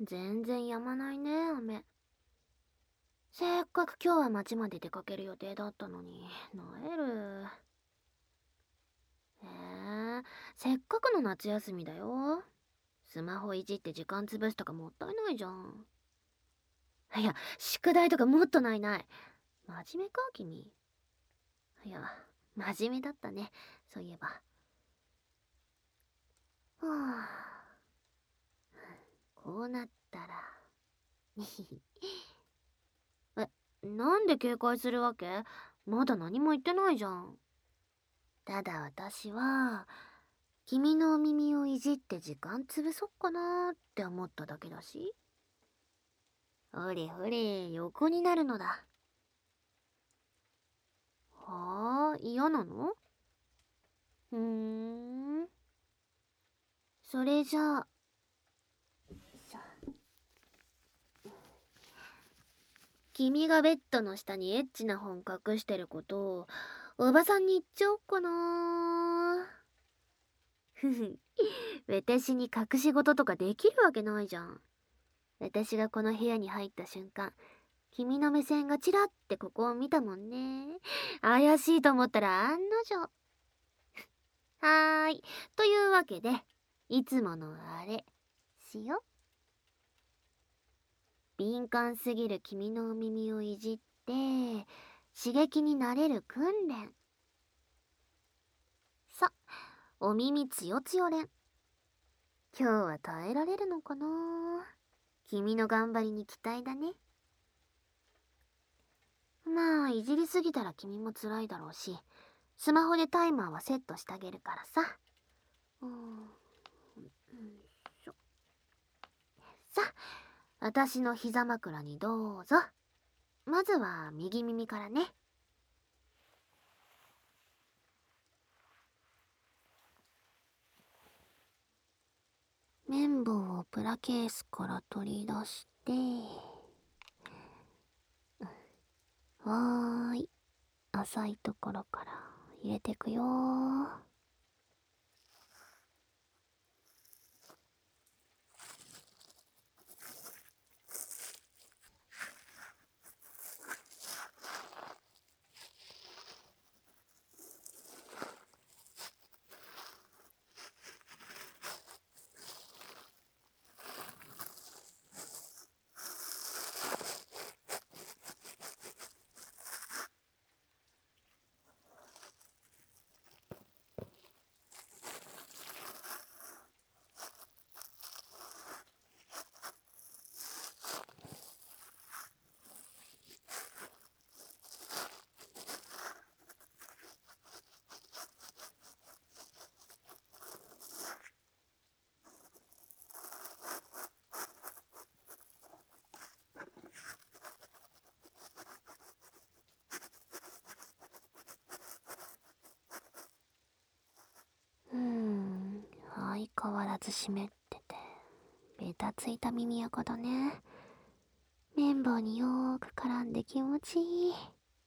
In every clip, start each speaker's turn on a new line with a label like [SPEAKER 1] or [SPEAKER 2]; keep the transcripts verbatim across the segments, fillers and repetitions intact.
[SPEAKER 1] 全然止まないね、雨。せっかく今日は街まで出かける予定だったのに、なえる。えー、せっかくの夏休みだよ。スマホいじって時間潰すとかもったいないじゃん。いや、宿題とかもっとないない。真面目か、君。いや、真面目だったね、そういえば。はあ、こうなったら。え、なんで警戒するわけ？まだ何も言ってないじゃん。ただ私は、君のお耳をいじって時間潰そっかなーって思っただけだし。ほれほれ、横になるのだ。はあ、嫌なの？ふーん。それじゃあ、君がベッドの下にエッチな本隠してることを、おばさんに言っちゃおっかな。ふふ、私に隠し事とかできるわけないじゃん。私がこの部屋に入った瞬間、君の目線がチラってここを見たもんね。怪しいと思ったら案の定。はーい。というわけで、いつものあれ、しよ。敏感すぎる君のお耳をいじって、刺激になれる訓練。さ、お耳つよつよ連。今日は耐えられるのかな？君の頑張りに期待だね。まあ、いじりすぎたら君も辛いだろうし、スマホでタイマーはセットしてあげるからさ。うん、しょ。さ、私の膝枕にどうぞ。まずは右耳からね。綿棒をプラケースから取り出して、わーい。浅いところから入れてくよー。うーん、相変わらず湿ってて、ベタついた耳垢だね。綿棒によーく絡んで気持ちいい。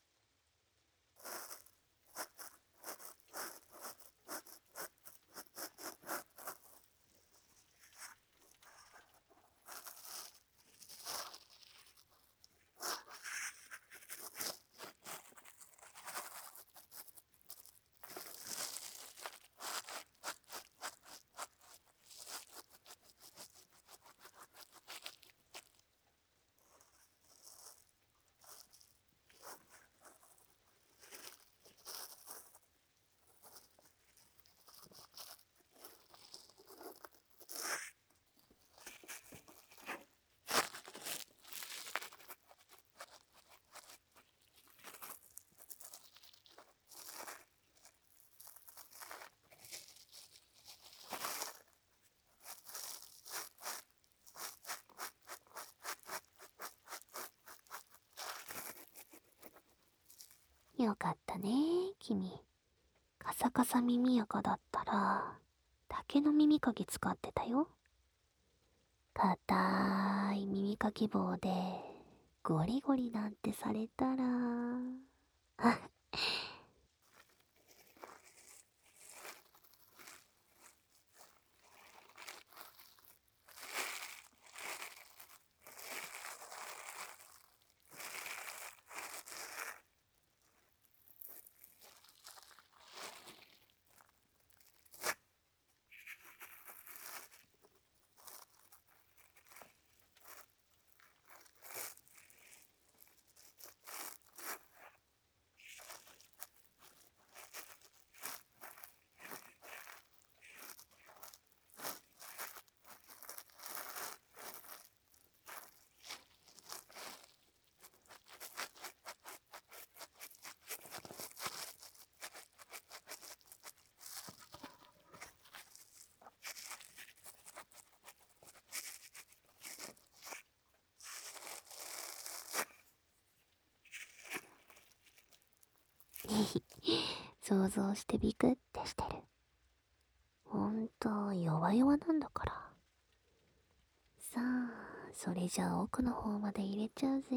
[SPEAKER 1] よかったね、君。カサカサ耳垢だったら、竹の耳かき使ってたよ。硬い耳かき棒で、ゴリゴリなんてされたら、あ、 想像してビクってしてる。ほんと弱々なんだから。さあ、それじゃあ奥の方まで入れちゃうぜ。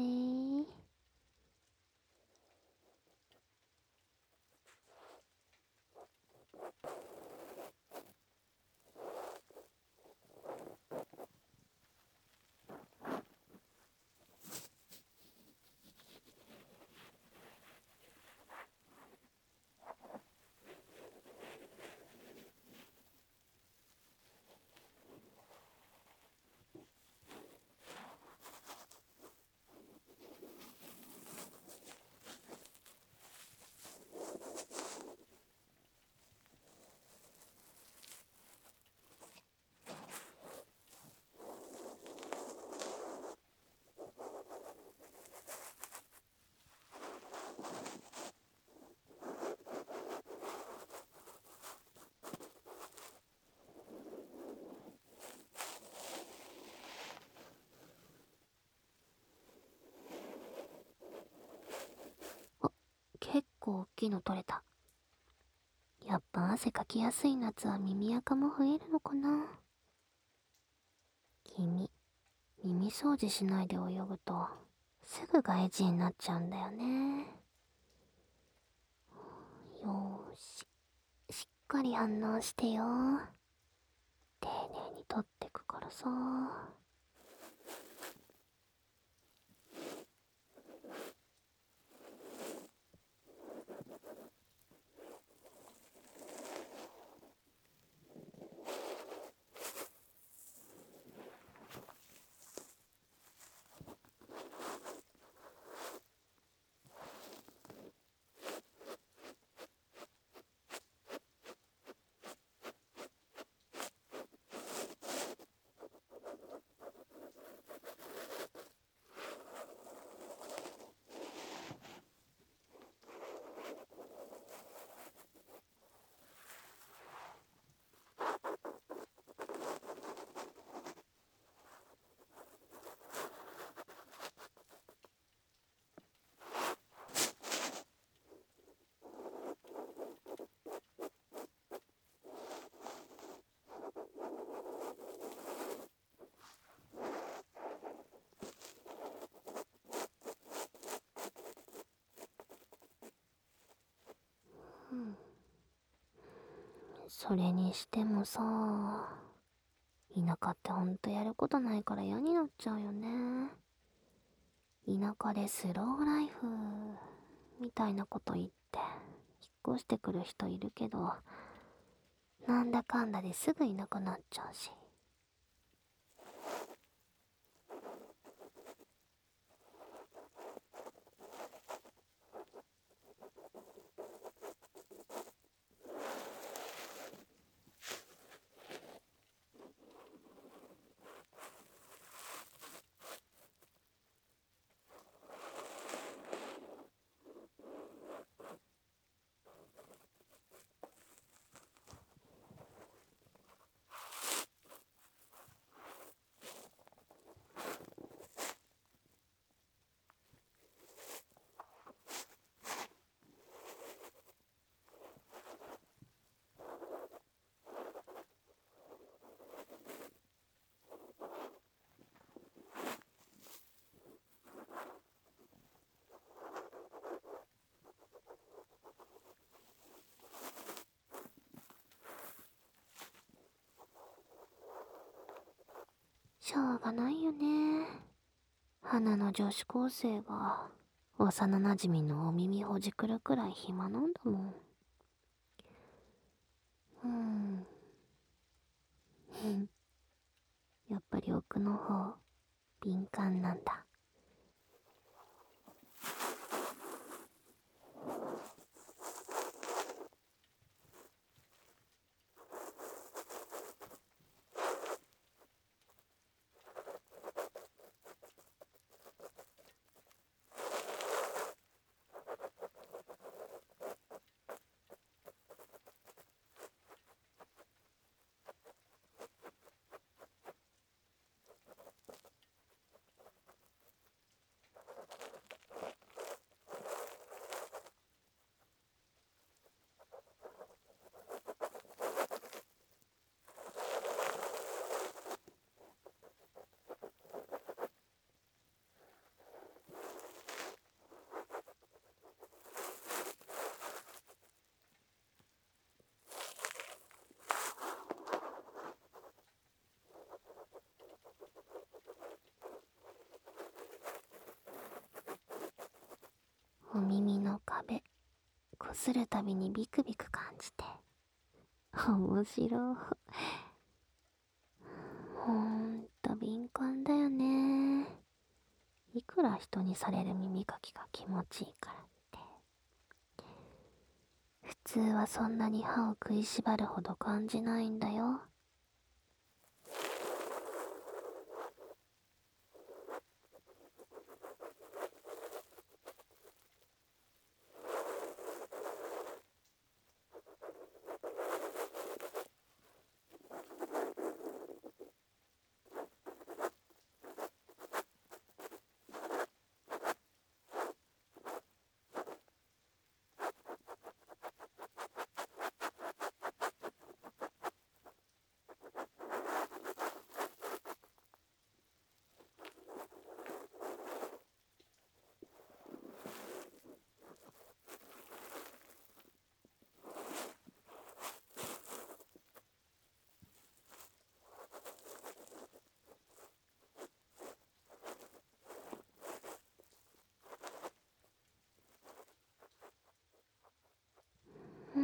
[SPEAKER 1] あ、結構大きいの取れた。やっぱ汗かきやすい夏は耳垢も増えるのかな。君、耳掃除しないで泳ぐとすぐ外耳になっちゃうんだよね。よーし、しっかり反応してよ。丁寧に取ってくからさ。うん。それにしてもさ、田舎ってほんとやることないから嫌になっちゃうよね。田舎でスローライフみたいなこと言って引っ越してくる人いるけど、なんだかんだですぐいなくなっちゃうし。しょうがないよね。花の女子高生が幼なじみのお耳ほじくるくらい暇なんだもん。うん。やっぱり奥の方敏感なんだ。 壁、こするたびにビクビク感じて。面白い。ほんと敏感だよね。いくら人にされる耳かきが気持ちいいからって。普通はそんなに歯を食いしばるほど感じないんだよ。うん、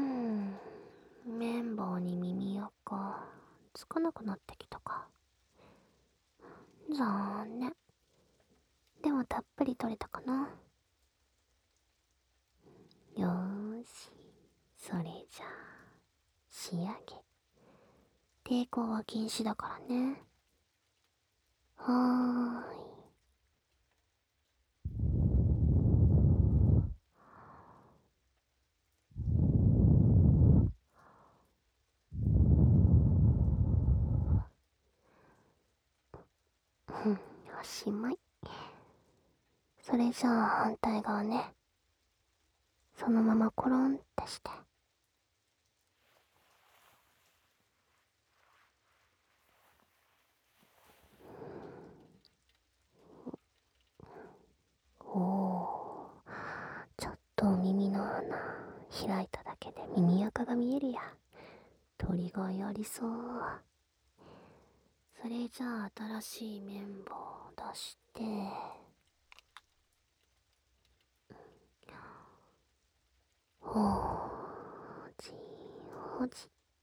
[SPEAKER 1] 綿棒に耳垢つかなくなってきたか。残念。でもたっぷり取れたかな。よーし、それじゃあ仕上げ。抵抗は禁止だからね。はーい。うん、おしまい。それじゃあ反対側ね。そのままコロンってして。おお、ちょっと耳の穴開いただけで耳垢が見えるや。鳥りがいありそう。それじゃあ新しい綿棒を出して、ほーじほじ。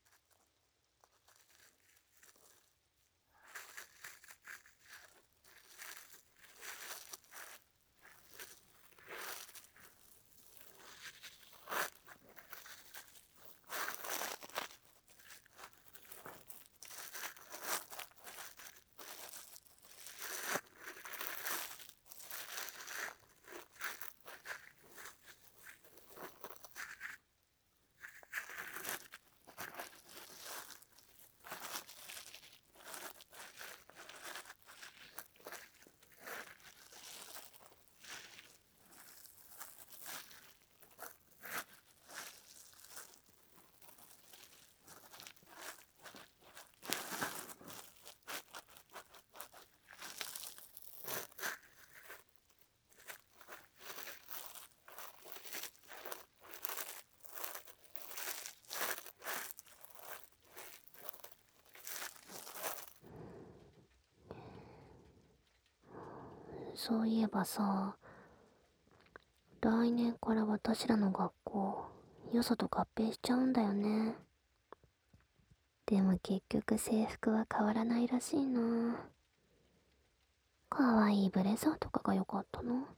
[SPEAKER 1] そういえばさ、来年から私らの学校、よそと合併しちゃうんだよね。でも結局制服は変わらないらしいな。かわいいブレザーとかが良かったな。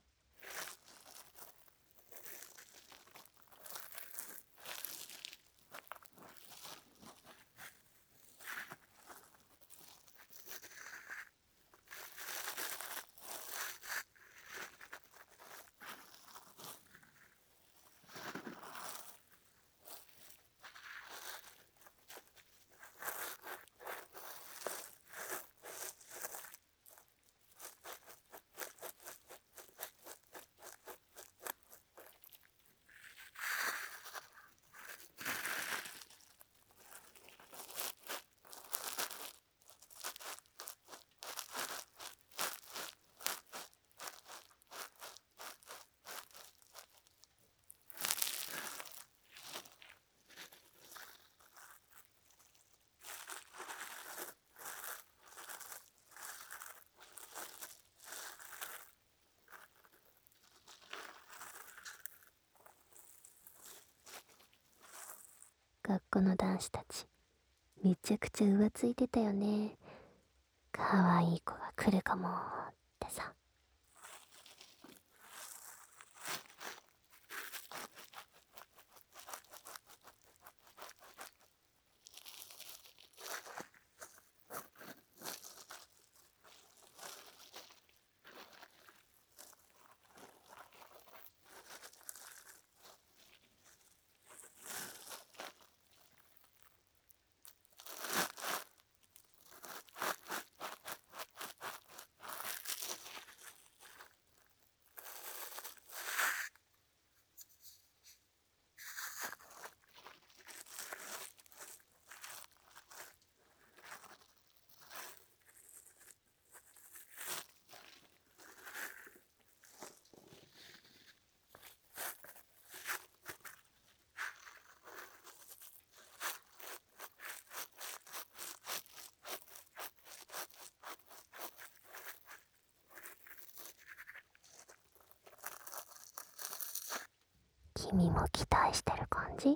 [SPEAKER 1] この男子たち、めちゃくちゃ浮ついてたよね。かわいい子が来るかもってさ。君も期待してる感じ？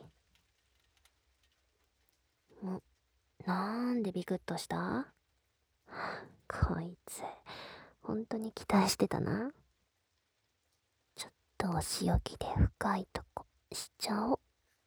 [SPEAKER 1] ん、なんでビクッとした？こいつ、本当に期待してたな。ちょっとお仕置きで深いとこしちゃおう。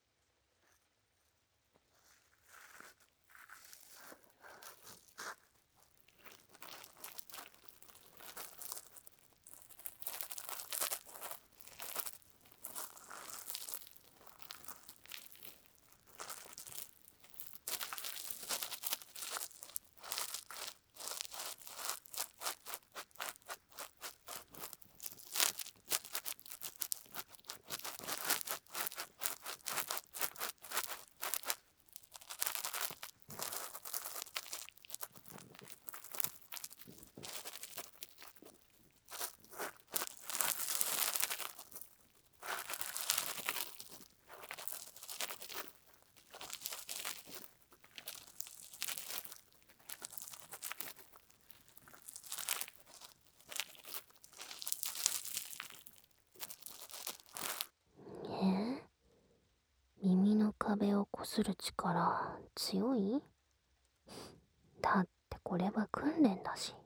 [SPEAKER 1] え？耳の壁をこする力強い？だってこれは訓練だし。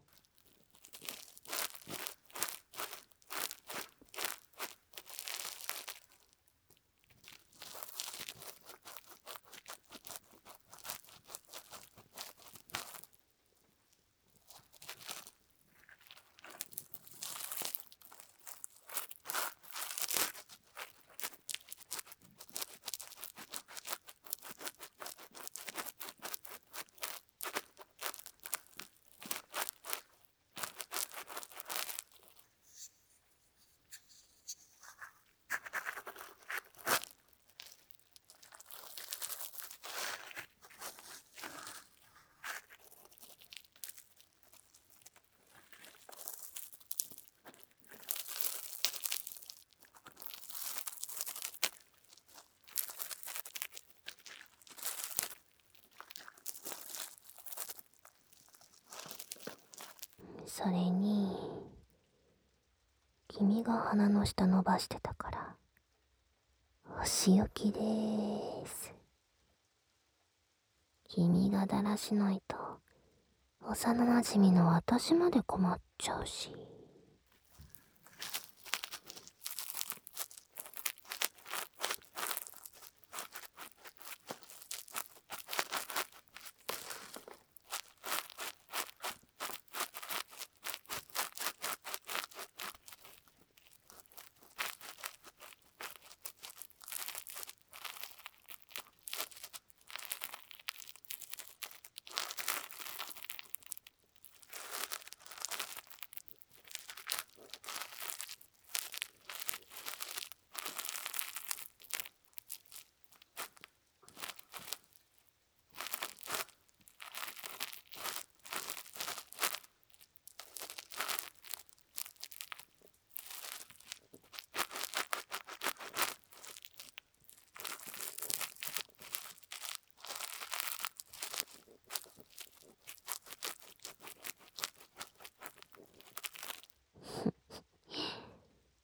[SPEAKER 1] それに、君が鼻の下伸ばしてたから、お仕置きでーす。君がだらしないと、幼なじみの私まで困っちゃうし。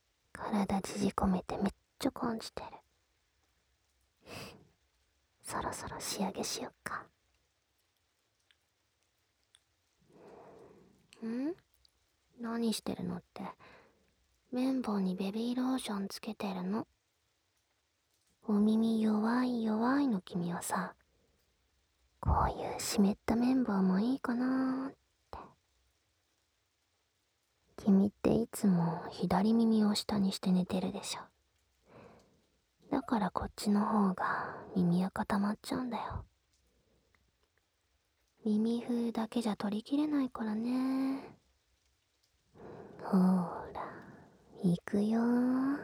[SPEAKER 1] 体縮こめてめっちゃ感じてる。そろそろ仕上げしよっか。ん？何してるのって。綿棒にベビーローションつけてるの。お耳弱い弱いの君はさ、こういう湿った綿棒もいいかなーって。君っていつも左耳を下にして寝てるでしょ。だからこっちの方が耳が固まっちゃうんだよ。耳風だけじゃ取りきれないからね。ほーら、行くよー。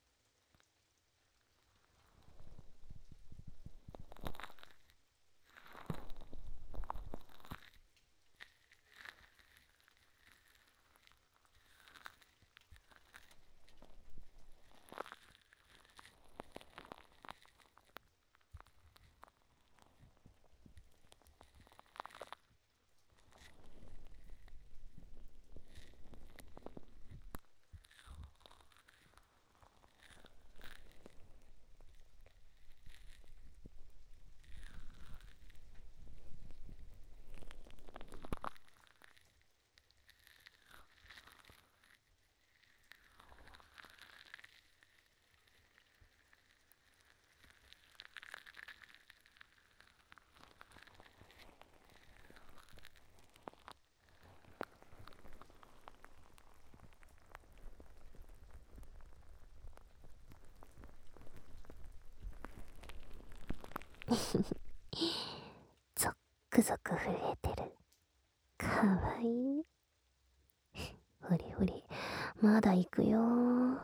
[SPEAKER 1] ゾックゾク震えてる。かわいい。ふりふり、まだ行くよー。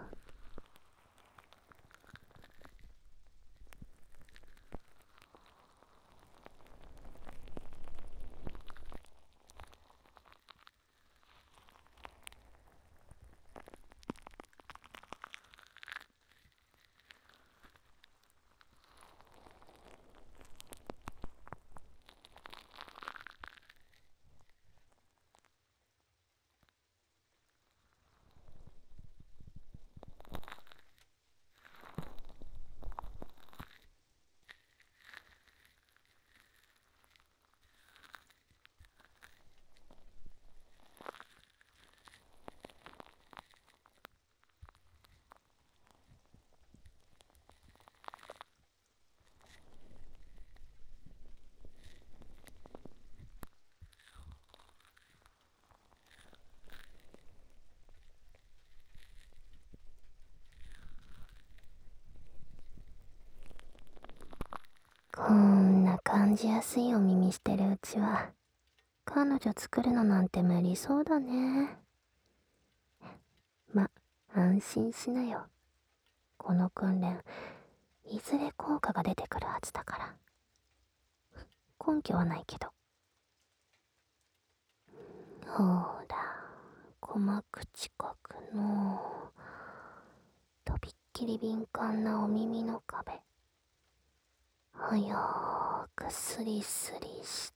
[SPEAKER 1] こんな感じやすいお耳してるうちは、彼女作るのなんて無理そうだね。ま、安心しなよ。この訓練、いずれ効果が出てくるはずだから。根拠はないけど。ほーら、鼓膜近くの、とびっきり敏感なお耳の壁。はやーくスリスリして、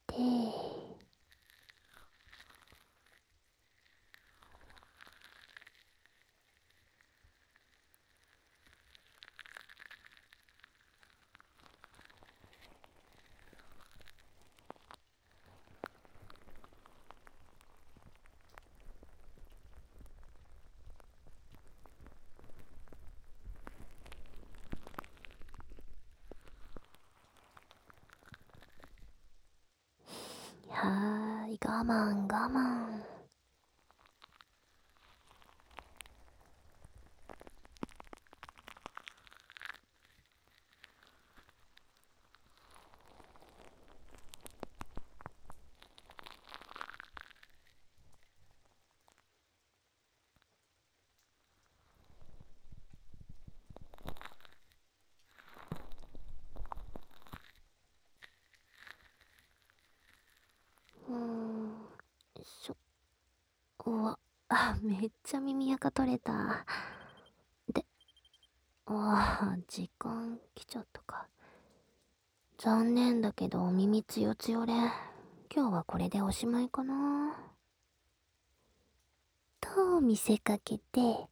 [SPEAKER 1] はーい、我慢我慢。うーん、しょ、うわ、あ、めっちゃ耳垢取れた。で、ああ、時間来ちゃったか。残念だけどお耳つよつよで、今日はこれでおしまいかな。と見せかけて、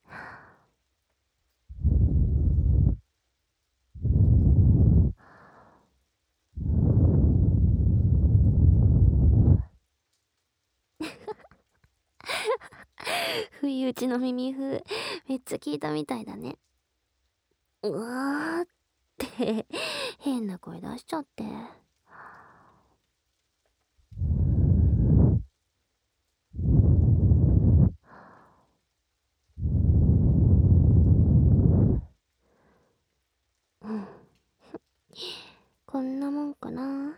[SPEAKER 1] 不意打ちの耳風、めっちゃ聞いたみたいだね。うわーって、変な声出しちゃって。うん。こんなもんかな。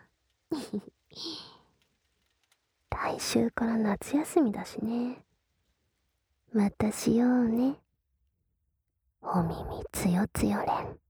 [SPEAKER 1] 来週から夏休みだしね。またしようね。お耳つよつよれん。